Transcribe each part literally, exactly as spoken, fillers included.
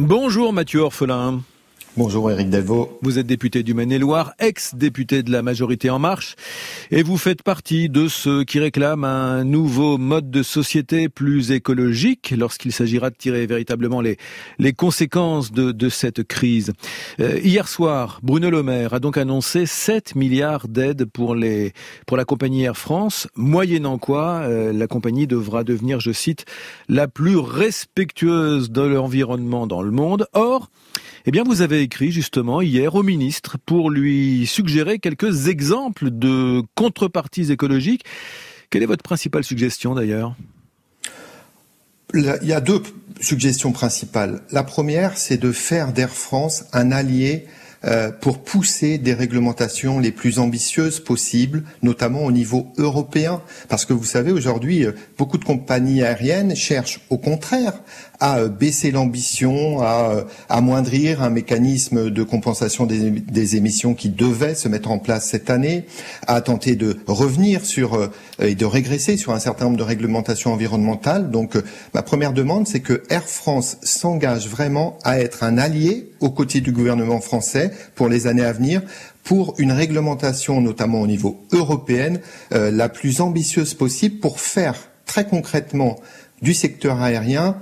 Bonjour Mathieu Orphelin. Bonjour Éric Delvaux. Vous êtes député du Maine-et-Loire, ex-député de la majorité En Marche, et vous faites partie de ceux qui réclament un nouveau mode de société plus écologique lorsqu'il s'agira de tirer véritablement les, les conséquences de, de cette crise. Euh, hier soir, Bruno Le Maire a donc annoncé sept milliards d'aides pour, les, pour la compagnie Air France, moyennant quoi euh, la compagnie devra devenir, je cite, la plus respectueuse de l'environnement dans le monde. Or, eh bien, vous avez écrit justement hier au ministre pour lui suggérer quelques exemples de contreparties écologiques. Quelle est votre principale suggestion d'ailleurs ? Il y a deux suggestions principales. La première, c'est de faire d'Air France un allié euh, pour pousser des réglementations les plus ambitieuses possibles, notamment au niveau européen. Parce que vous savez, aujourd'hui, beaucoup de compagnies aériennes cherchent au contraire à baisser l'ambition, à amoindrir un mécanisme de compensation des, des émissions qui devait se mettre en place cette année, à tenter de revenir sur et de régresser sur un certain nombre de réglementations environnementales. Donc, ma première demande, c'est que Air France s'engage vraiment à être un allié aux côtés du gouvernement français pour les années à venir, pour une réglementation, notamment au niveau européen, euh, la plus ambitieuse possible pour faire très concrètement du secteur aérien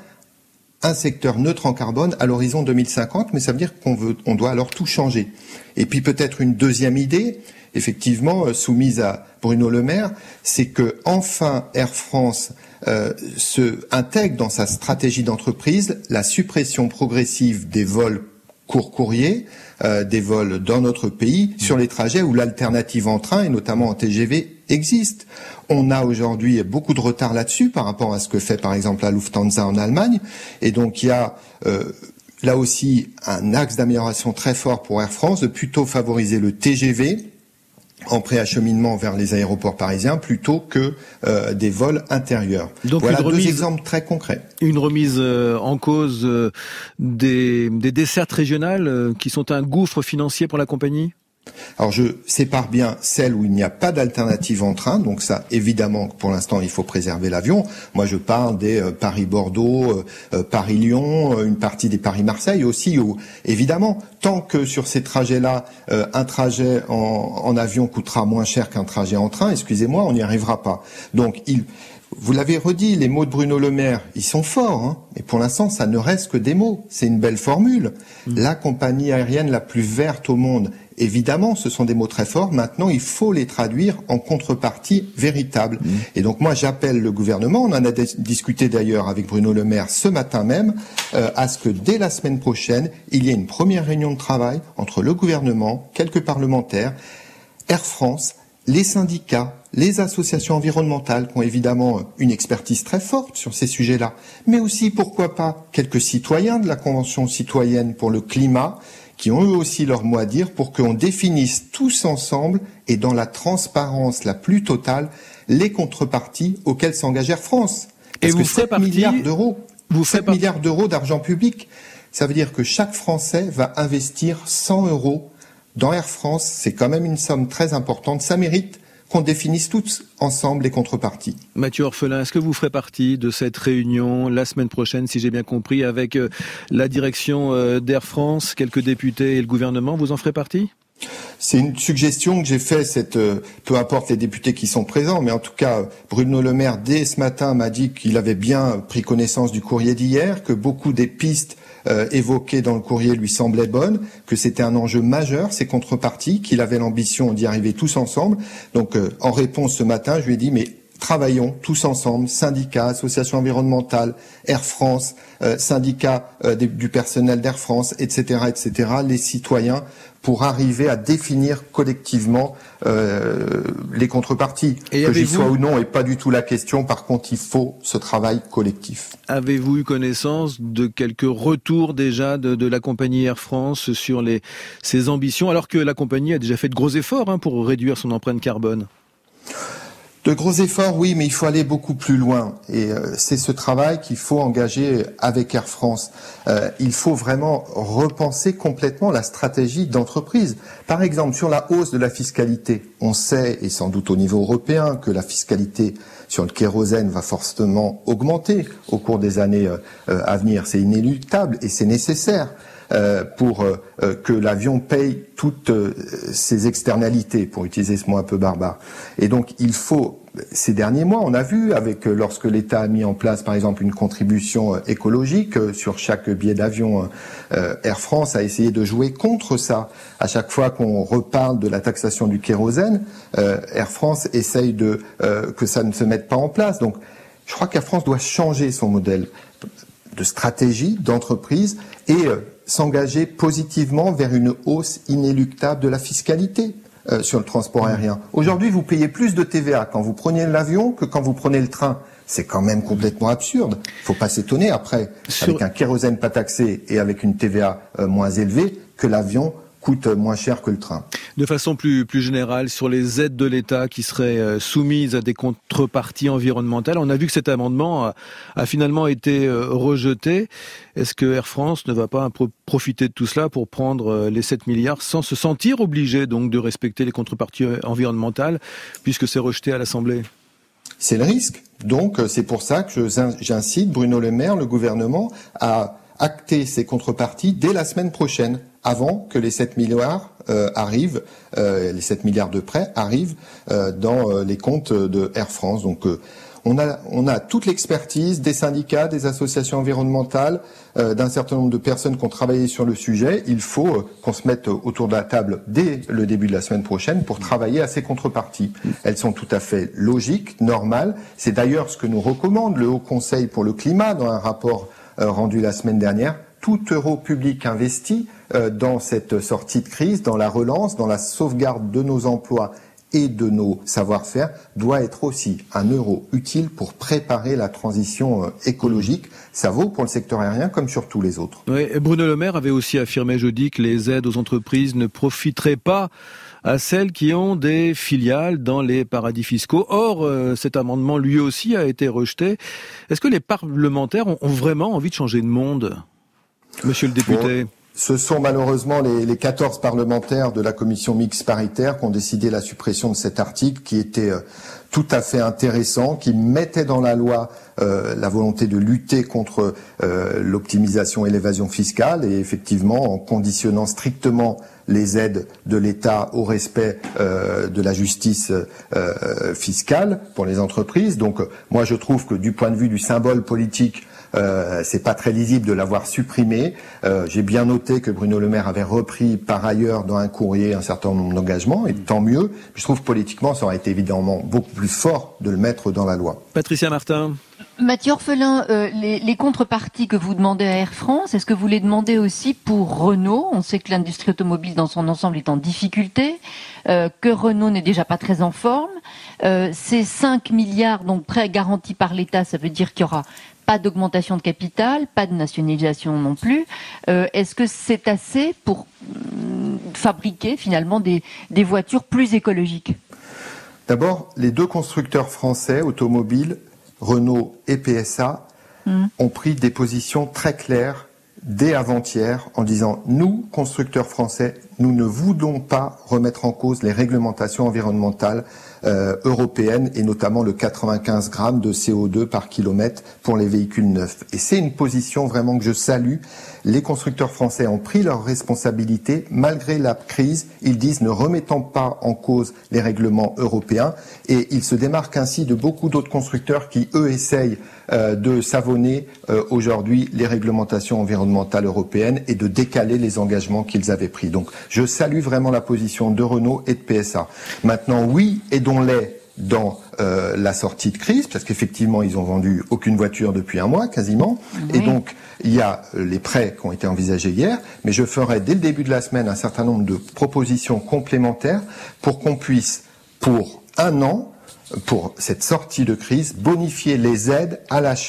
un secteur neutre en carbone à l'horizon deux mille cinquante, mais ça veut dire qu'on veut, on doit alors tout changer. Et puis peut-être une deuxième idée, effectivement soumise à Bruno Le Maire, c'est que enfin Air France euh, se intègre dans sa stratégie d'entreprise la suppression progressive des vols court courrier, euh, des vols dans notre pays, sur les trajets où l'alternative en train, et notamment en T G V, existe. On a aujourd'hui beaucoup de retard là-dessus par rapport à ce que fait par exemple la Lufthansa en Allemagne. Et donc il y a euh, là aussi un axe d'amélioration très fort pour Air France, de plutôt favoriser le T G V en préacheminement vers les aéroports parisiens plutôt que euh, des vols intérieurs. Donc voilà remise, deux exemples très concrets. Une remise euh, en cause euh, des, des dessertes régionales euh, qui sont un gouffre financier pour la compagnie ? Alors je sépare bien celles où il n'y a pas d'alternative en train, donc ça évidemment pour l'instant il faut préserver l'avion. Moi je parle des euh, Paris-Bordeaux, euh, Paris-Lyon, euh, une partie des Paris-Marseille aussi, où évidemment tant que sur ces trajets-là euh, un trajet en, en avion coûtera moins cher qu'un trajet en train, excusez-moi, on n'y arrivera pas. Donc il Vous l'avez redit, les mots de Bruno Le Maire, ils sont forts, hein, mais pour l'instant, ça ne reste que des mots. C'est une belle formule. Mmh. La compagnie aérienne la plus verte au monde, évidemment, ce sont des mots très forts. Maintenant, il faut les traduire en contrepartie véritable. Mmh. Et donc, moi, j'appelle le gouvernement, on en a d- discuté d'ailleurs avec Bruno Le Maire ce matin même, euh, à ce que dès la semaine prochaine, il y ait une première réunion de travail entre le gouvernement, quelques parlementaires, Air France, les syndicats, les associations environnementales qui ont évidemment une expertise très forte sur ces sujets-là, mais aussi, pourquoi pas, quelques citoyens de la Convention citoyenne pour le climat qui ont eux aussi leur mot à dire pour qu'on définisse tous ensemble et dans la transparence la plus totale les contreparties auxquelles s'engage Air France. Parce et vous que sept milliards d'euros, vous sept par... milliards d'euros d'argent public, ça veut dire que chaque Français va investir cent euros dans Air France. C'est quand même une somme très importante. Ça mérite qu'on définisse tous ensemble les contreparties. Mathieu Orphelin, est-ce que vous ferez partie de cette réunion la semaine prochaine, si j'ai bien compris, avec euh, la direction euh, d'Air France, quelques députés et le gouvernement? Vous en ferez partie ? C'est une suggestion que j'ai faite, cette, euh, peu importe les députés qui sont présents, mais en tout cas, Bruno Le Maire, dès ce matin, m'a dit qu'il avait bien pris connaissance du courrier d'hier, que beaucoup des pistes euh, évoquées dans le courrier lui semblaient bonnes, que c'était un enjeu majeur, ces contreparties, qu'il avait l'ambition d'y arriver tous ensemble. Donc, euh, en réponse ce matin, je lui ai dit, mais travaillons tous ensemble, syndicats, associations environnementales, Air France, euh, syndicats euh, du personnel d'Air France, et cetera, et cetera, les citoyens, pour arriver à définir collectivement euh, les contreparties. Et que j'y sois ou non, et pas du tout la question. Par contre, il faut ce travail collectif. Avez-vous eu connaissance de quelques retours déjà de, de la compagnie Air France sur les, ses ambitions, alors que la compagnie a déjà fait de gros efforts hein, pour réduire son empreinte carbone ? De gros efforts, oui, mais il faut aller beaucoup plus loin. Et euh, c'est ce travail qu'il faut engager avec Air France. Euh, il faut vraiment repenser complètement la stratégie d'entreprise. Par exemple, sur la hausse de la fiscalité, on sait, et sans doute au niveau européen, que la fiscalité sur le kérosène va fortement augmenter au cours des années euh, à venir. C'est inéluctable et c'est nécessaire. Euh, pour euh, que l'avion paye toutes euh, ses externalités, pour utiliser ce mot un peu barbare. Et donc il faut, ces derniers mois, on a vu, avec euh, lorsque l'État a mis en place par exemple une contribution euh, écologique euh, sur chaque billet d'avion, euh, Air France a essayé de jouer contre ça. À chaque fois qu'on reparle de la taxation du kérosène, euh, Air France essaye de euh, que ça ne se mette pas en place. Donc je crois qu'Air France doit changer son modèle de stratégie, d'entreprise et euh, s'engager positivement vers une hausse inéluctable de la fiscalité euh, sur le transport aérien. Aujourd'hui, vous payez plus de T V A quand vous prenez l'avion que quand vous prenez le train. C'est quand même complètement absurde. Il ne faut pas s'étonner après, sur... avec un kérosène pas taxé et avec une T V A euh, moins élevée, que l'avion coûte moins cher que le train. De façon plus, plus générale, sur les aides de l'État qui seraient soumises à des contreparties environnementales, on a vu que cet amendement a, a finalement été rejeté. Est-ce que Air France ne va pas profiter de tout cela pour prendre les sept milliards sans se sentir obligé donc de respecter les contreparties environnementales puisque c'est rejeté à l'Assemblée ? C'est le risque. Donc c'est pour ça que j'incite Bruno Le Maire, le gouvernement, à acter ces contreparties dès la semaine prochaine, avant que les sept milliards euh, arrivent, euh, les sept milliards de prêts arrivent euh, dans euh, les comptes de Air France. Donc euh, on a on a toute l'expertise des syndicats, des associations environnementales, euh, d'un certain nombre de personnes qui ont travaillé sur le sujet. Il faut euh, qu'on se mette autour de la table dès le début de la semaine prochaine pour travailler à ces contreparties. Elles sont tout à fait logiques, normales. C'est d'ailleurs ce que nous recommande le Haut Conseil pour le climat dans un rapport euh, rendu la semaine dernière. Tout euro public investi euh, dans cette sortie de crise, dans la relance, dans la sauvegarde de nos emplois et de nos savoir-faire, doit être aussi un euro utile pour préparer la transition euh, écologique. Ça vaut pour le secteur aérien comme sur tous les autres. Oui, Bruno Le Maire avait aussi affirmé jeudi que les aides aux entreprises ne profiteraient pas à celles qui ont des filiales dans les paradis fiscaux. Or, euh, cet amendement, lui aussi, a été rejeté. Est-ce que les parlementaires ont, ont vraiment envie de changer de monde ? Monsieur le député. Bon, ce sont malheureusement les, les quatorze parlementaires de la commission mixte paritaire qui ont décidé la suppression de cet article qui était euh, tout à fait intéressant, qui mettait dans la loi euh, la volonté de lutter contre euh, l'optimisation et l'évasion fiscale et effectivement en conditionnant strictement les aides de l'État au respect euh, de la justice euh, fiscale pour les entreprises. Donc moi je trouve que du point de vue du symbole politique, Euh, c'est pas très lisible de l'avoir supprimé. Euh, j'ai bien noté que Bruno Le Maire avait repris par ailleurs dans un courrier un certain nombre d'engagements, et tant mieux. Je trouve que politiquement, ça aurait été évidemment beaucoup plus fort de le mettre dans la loi. Patricia Martin. Mathieu Orphelin, euh, les, les contreparties que vous demandez à Air France, est-ce que vous les demandez aussi pour Renault ? On sait que l'industrie automobile dans son ensemble est en difficulté, euh, que Renault n'est déjà pas très en forme. Euh, ces cinq milliards, donc prêts garantis par l'État, ça veut dire qu'il y aura pas d'augmentation de capital, pas de nationalisation non plus. Euh, est-ce que c'est assez pour euh, fabriquer finalement des, des voitures plus écologiques ? D'abord, les deux constructeurs français automobiles, Renault et P S A, mmh. ont pris des positions très claires dès avant-hier en disant « Nous, constructeurs français, nous ne voulons pas remettre en cause les réglementations environnementales euh, européennes et notamment le quatre-vingt-quinze grammes de C O deux par kilomètre pour les véhicules neufs. » Et c'est une position vraiment que je salue. Les constructeurs français ont pris leurs responsabilités. Malgré la crise, ils disent « Ne remettons pas en cause les règlements européens » et ils se démarquent ainsi de beaucoup d'autres constructeurs qui, eux, essayent euh, de savonner euh, aujourd'hui les réglementations environnementales européennes et de décaler les engagements qu'ils avaient pris. Donc, je salue vraiment la position de Renault et de P S A. Maintenant, oui, aidons-les dans euh, la sortie de crise, parce qu'effectivement, ils ont vendu aucune voiture depuis un mois, quasiment. Oui. Et donc, il y a les prêts qui ont été envisagés hier, mais je ferai dès le début de la semaine un certain nombre de propositions complémentaires pour qu'on puisse, pour un an, pour cette sortie de crise, bonifier les aides à l'achat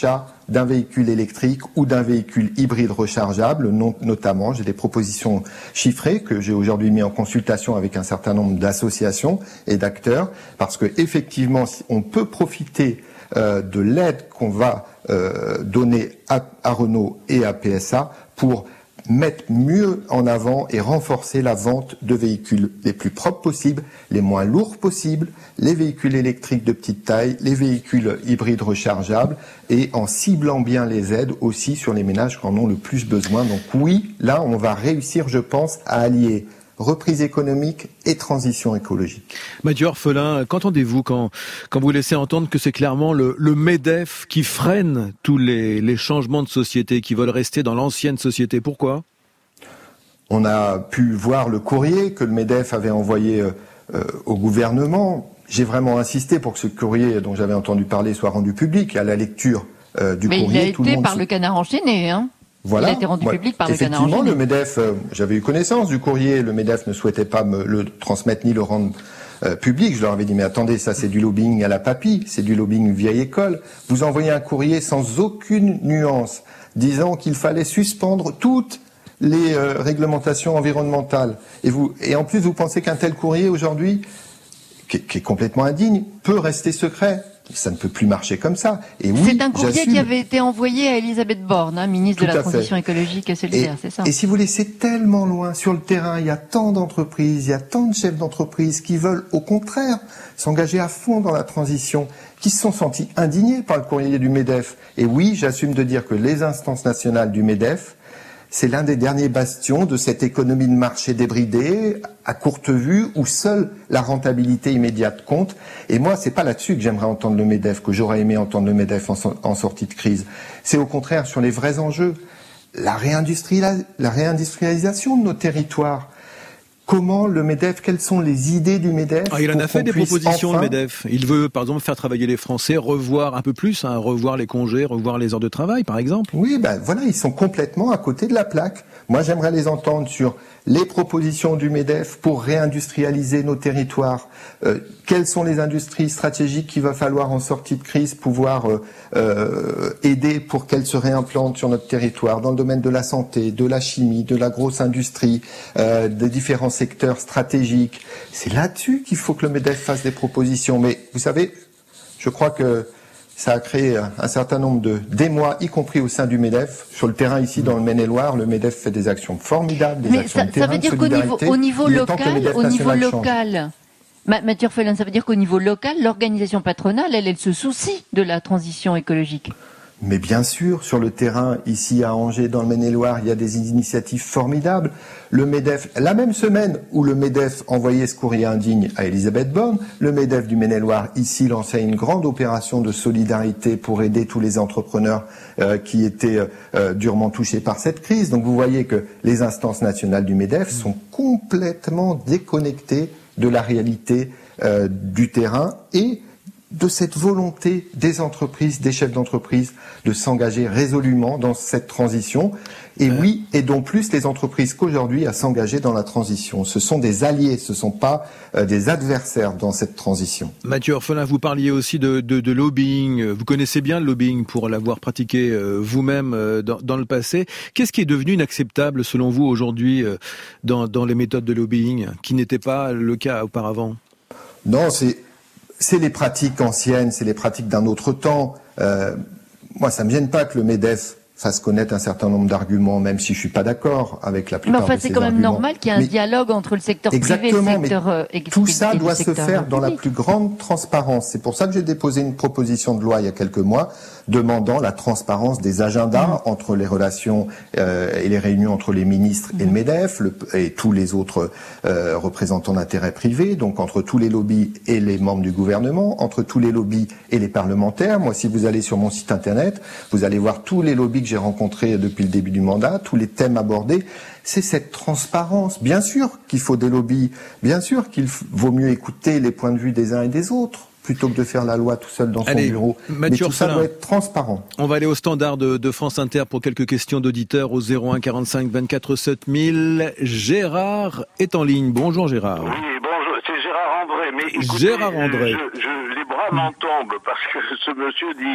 d'un véhicule électrique ou d'un véhicule hybride rechargeable, non, notamment. J'ai des propositions chiffrées que j'ai aujourd'hui mis en consultation avec un certain nombre d'associations et d'acteurs, parce que effectivement, on peut profiter euh, de l'aide qu'on va euh, donner à, à Renault et à P S A pour mettre mieux en avant et renforcer la vente de véhicules les plus propres possibles, les moins lourds possibles, les véhicules électriques de petite taille, les véhicules hybrides rechargeables, et en ciblant bien les aides aussi sur les ménages qui en ont le plus besoin. Donc oui, là, on va réussir, je pense, à allier reprise économique et transition écologique. Mathieu Orphelin, qu'entendez-vous quand, quand vous laissez entendre que c'est clairement le, le MEDEF qui freine tous les, les changements de société, qui veulent rester dans l'ancienne société? Pourquoi? On a pu voir le courrier que le MEDEF avait envoyé euh, au gouvernement. J'ai vraiment insisté pour que ce courrier dont j'avais entendu parler soit rendu public. À la lecture euh, du Mais courrier, il a tout le été monde par se... le Canard enchaîné, hein. Voilà. Il a été rendu Ouais. public par le Canard enchaîné. Effectivement, le MEDEF, euh, j'avais eu connaissance du courrier, le MEDEF ne souhaitait pas me le transmettre ni le rendre euh, public. Je leur avais dit, mais attendez, ça c'est du lobbying à la papy, c'est du lobbying vieille école. Vous envoyez un courrier sans aucune nuance, disant qu'il fallait suspendre toutes les euh, réglementations environnementales. Et, vous, et en plus, vous pensez qu'un tel courrier aujourd'hui, qui, qui est complètement indigne, peut rester secret? Ça ne peut plus marcher comme ça. Et oui, c'est un courrier j'assume. qui avait été envoyé à Elisabeth Borne, hein, ministre Tout de la à fait. Transition écologique et solidaire, c'est ça? Et si vous laissez tellement loin sur le terrain, il y a tant d'entreprises, il y a tant de chefs d'entreprise qui veulent au contraire s'engager à fond dans la transition, qui se sont sentis indignés par le courrier du MEDEF. Et oui, j'assume de dire que les instances nationales du MEDEF, c'est l'un des derniers bastions de cette économie de marché débridée, à courte vue, où seule la rentabilité immédiate compte. Et moi, c'est pas là-dessus que j'aimerais entendre le MEDEF, que j'aurais aimé entendre le MEDEF en, so- en sortie de crise. C'est au contraire sur les vrais enjeux. La, réindustrialis- la réindustrialisation de nos territoires. Comment le MEDEF, quelles sont les idées du MEDEF? Ah, il en a fait des propositions, enfin... le MEDEF. Il veut, par exemple, faire travailler les Français, revoir un peu plus, hein, revoir les congés, revoir les heures de travail, par exemple. Oui, ben voilà, ils sont complètement à côté de la plaque. Moi, j'aimerais les entendre sur les propositions du MEDEF pour réindustrialiser nos territoires. Euh, quelles sont les industries stratégiques qu'il va falloir en sortie de crise pouvoir euh, euh, aider pour qu'elles se réimplantent sur notre territoire, dans le domaine de la santé, de la chimie, de la grosse industrie, euh, des différents secteurs stratégiques. C'est là-dessus qu'il faut que le MEDEF fasse des propositions. Mais vous savez, je crois que ça a créé un certain nombre de d'émoi, y compris au sein du MEDEF. Sur le terrain ici, dans le Maine-et-Loire, le MEDEF fait des actions formidables, des Mais actions ça, de terrain, ça veut dire de qu'au niveau, solidarité. au niveau Il est temps que le local, MEDEF au niveau national change. local, Ma- Mathieu Orphelin, ça veut dire qu'au niveau local, l'organisation patronale, elle, elle se soucie de la transition écologique. Mais bien sûr, sur le terrain, ici à Angers, dans le Maine-et-Loire, il y a des initiatives formidables. Le MEDEF, la même semaine où le MEDEF envoyait ce courrier indigne à Elisabeth Borne, le MEDEF du Maine-et-Loire, ici, lançait une grande opération de solidarité pour aider tous les entrepreneurs euh, qui étaient euh, durement touchés par cette crise. Donc vous voyez que les instances nationales du MEDEF sont complètement déconnectées de la réalité euh, du terrain et de cette volonté des entreprises, des chefs d'entreprise, de s'engager résolument dans cette transition. Et oui, aidons plus les entreprises qu'aujourd'hui à s'engager dans la transition. Ce sont des alliés, ce ne sont pas euh, des adversaires dans cette transition. Mathieu Orphelin, vous parliez aussi de, de, de lobbying. Vous connaissez bien le lobbying pour l'avoir pratiqué euh, vous-même euh, dans, dans le passé. Qu'est-ce qui est devenu inacceptable selon vous aujourd'hui euh, dans, dans les méthodes de lobbying, qui n'était pas le cas auparavant? Non, c'est... C'est les pratiques anciennes, c'est les pratiques d'un autre temps. Euh, moi, ça me gêne pas que le MEDEF fasse connaître un certain nombre d'arguments, même si je suis pas d'accord avec la plupart Mais enfin, de ces c'est quand même arguments. normal qu'il y ait un Mais dialogue entre le secteur exactement, privé et le secteur mais euh, et- tout ça et le doit se secteur faire dans la public. plus grande transparence. C'est pour ça que j'ai déposé une proposition de loi il y a quelques mois demandant la transparence des agendas mmh. entre les relations euh, et les réunions entre les ministres mmh. et le MEDEF le, et tous les autres euh, représentants d'intérêts privés, donc entre tous les lobbies et les membres du gouvernement, entre tous les lobbies et les parlementaires. Moi, si vous allez sur mon site internet, vous allez voir tous les lobbies que j'ai rencontrés depuis le début du mandat, tous les thèmes abordés. C'est cette transparence. Bien sûr qu'il faut des lobbies, bien sûr qu'il vaut mieux écouter les points de vue des uns et des autres, plutôt que de faire la loi tout seul dans son Allez, bureau. Mathieu Mais tout Orphelin, ça doit être transparent. On va aller au standard de, de France Inter pour quelques questions d'auditeurs au zéro un quarante-cinq vingt-quatre sept mille. Gérard est en ligne. Bonjour Gérard. Oui, bonjour, c'est Gérard André. Mais écoutez, Gérard André. Je, je, les bras m'en tombent parce que ce monsieur dit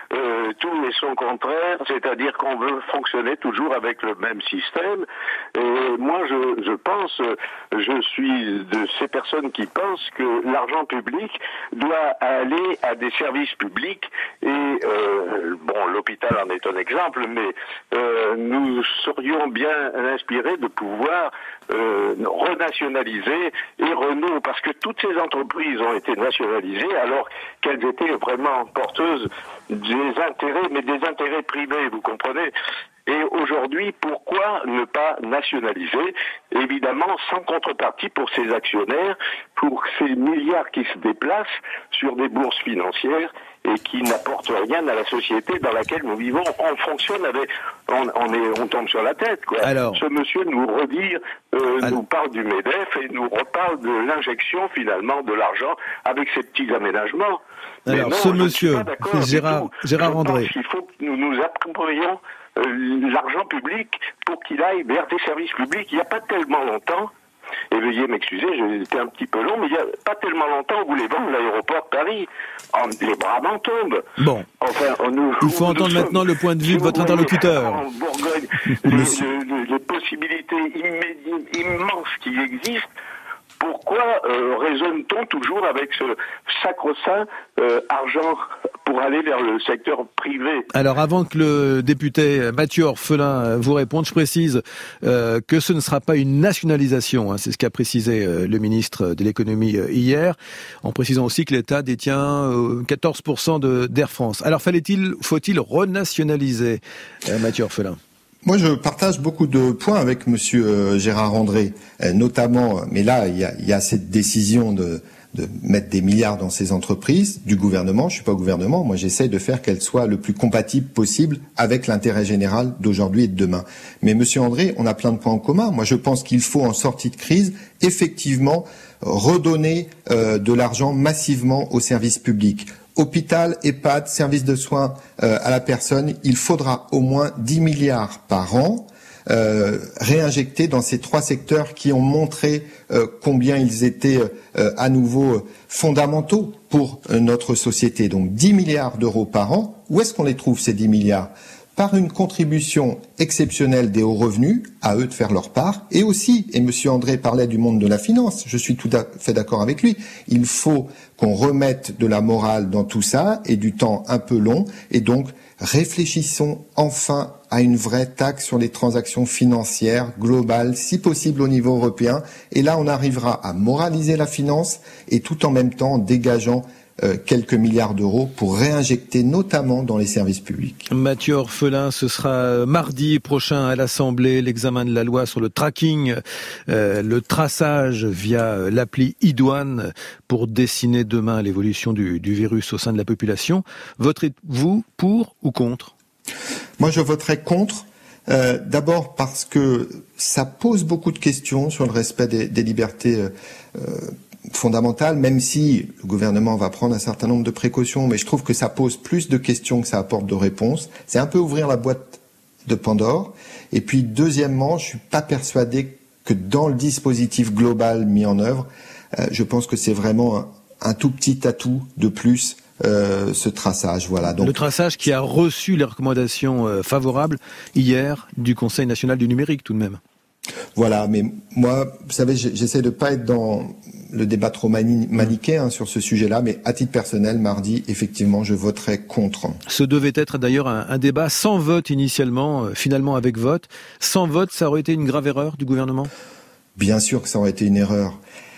euh, tout est son contraire, c'est-à-dire qu'on veut fonctionner toujours avec le même système. Et moi, je, je pense, je suis de ces personnes qui pensent que l'argent public doit aller à des services publics. Et euh, bon, l'hôpital en est un exemple, mais euh, nous serions bien inspirés de pouvoir euh, renationaliser et Renault, parce que toutes ces entreprises ont été nationalisées alors qu'elles étaient vraiment porteuses des intérêts, mais des intérêts privés, vous comprenez. Et aujourd'hui, pourquoi ne pas nationaliser, évidemment sans contrepartie pour ces actionnaires, pour ces milliards qui se déplacent sur des bourses financières et qui n'apportent rien à la société dans laquelle nous vivons. On fonctionne avec, on, on, est, on tombe sur la tête, quoi. Alors, ce monsieur nous redire, euh, alors, nous parle du MEDEF et nous reparle de l'injection finalement de l'argent avec ces petits aménagements. Alors, non, ce monsieur, Gérard, Gérard André. Il faut que nous nous approprions euh, l'argent public pour qu'il aille vers des services publics. Il n'y a pas tellement longtemps, et veuillez m'excuser, j'ai été un petit peu long, mais il n'y a pas tellement longtemps, vous voulez vendre l'aéroport de Paris, en, les bras m'en tombent. Bon, enfin, nous, il faut entendre sommes, maintenant le point de vue si de votre interlocuteur. En Bourgogne, les, les, les possibilités immé- immenses qui existent. Pourquoi euh, raisonne-t-on toujours avec ce sacro-saint euh, argent pour aller vers le secteur privé ? Alors, avant que le député Mathieu Orphelin vous réponde, je précise euh, que ce ne sera pas une nationalisation. Hein, c'est ce qu'a précisé euh, le ministre de l'économie euh, hier, en précisant aussi que l'État détient euh, quatorze pour cent de, d'Air France. Alors, fallait-il, faut-il renationaliser euh, Mathieu Orphelin ? Moi, je partage beaucoup de points avec Monsieur Gérard André, notamment, mais là, il y a, il y a cette décision de, de mettre des milliards dans ces entreprises du gouvernement. Je suis pas au gouvernement, moi j'essaie de faire qu'elles soient le plus compatibles possible avec l'intérêt général d'aujourd'hui et de demain. Mais Monsieur André, on a plein de points en commun. Moi, je pense qu'il faut, en sortie de crise, effectivement, redonner euh, de l'argent massivement aux services publics. Hôpital, EHPAD, services de soins euh, à la personne, il faudra au moins dix milliards par an euh, réinjectés dans ces trois secteurs qui ont montré euh, combien ils étaient euh, à nouveau fondamentaux pour euh, notre société. Donc dix milliards d'euros par an. Où est-ce qu'on les trouve, ces dix milliards ? Par une contribution exceptionnelle des hauts revenus, à eux de faire leur part, et aussi, et Monsieur André parlait du monde de la finance, je suis tout à fait d'accord avec lui, il faut qu'on remette de la morale dans tout ça, et du temps un peu long, et donc réfléchissons enfin à une vraie taxe sur les transactions financières globales, si possible au niveau européen, et là on arrivera à moraliser la finance, et tout en même temps en dégageant Euh, quelques milliards d'euros pour réinjecter notamment dans les services publics. Mathieu Orphelin, ce sera mardi prochain à l'Assemblée, l'examen de la loi sur le tracking, euh, le traçage via l'appli iDouane pour dessiner demain l'évolution du, du virus au sein de la population. Voterez-vous pour ou contre ? Moi, je voterai contre. Euh, d'abord parce que ça pose beaucoup de questions sur le respect des, des libertés euh, fondamentale, même si le gouvernement va prendre un certain nombre de précautions, mais je trouve que ça pose plus de questions que ça apporte de réponses. C'est un peu ouvrir la boîte de Pandore. Et puis, deuxièmement, je suis pas persuadé que dans le dispositif global mis en œuvre, euh, je pense que c'est vraiment un, un tout petit atout de plus, euh, ce traçage. Voilà. Donc, le traçage qui a reçu les recommandations euh, favorables hier du Conseil national du numérique, tout de même. Voilà, mais moi, vous savez, j'essaie de pas être dans le débat trop mani- manichéen hein, sur ce sujet-là, mais à titre personnel, mardi, effectivement, je voterai contre. Ce devait être d'ailleurs un, un débat sans vote initialement, euh, finalement avec vote. Sans vote, ça aurait été une grave erreur du gouvernement ? Bien sûr que ça aurait été une erreur.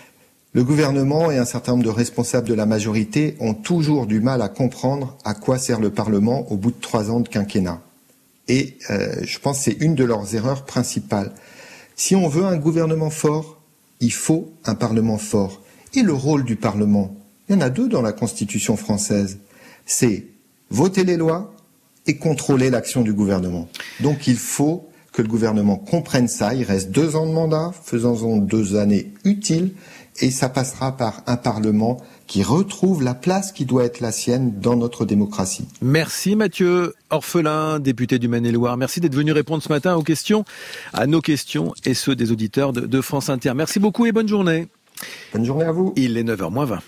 Le gouvernement et un certain nombre de responsables de la majorité ont toujours du mal à comprendre à quoi sert le Parlement au bout de trois ans de quinquennat. Et euh, je pense que c'est une de leurs erreurs principales. Si on veut un gouvernement fort, il faut un Parlement fort. Et le rôle du Parlement, il y en a deux dans la Constitution française. C'est voter les lois et contrôler l'action du gouvernement. Donc il faut que le gouvernement comprenne ça. Il reste deux ans de mandat, faisons-en deux années utiles, et ça passera par un Parlement qui retrouve la place qui doit être la sienne dans notre démocratie. Merci Mathieu Orphelin, député du Maine-et-Loire. Merci d'être venu répondre ce matin aux questions, à nos questions et ceux des auditeurs de, de France Inter. Merci beaucoup et bonne journée. Bonne journée à vous. Il est neuf heures moins vingt.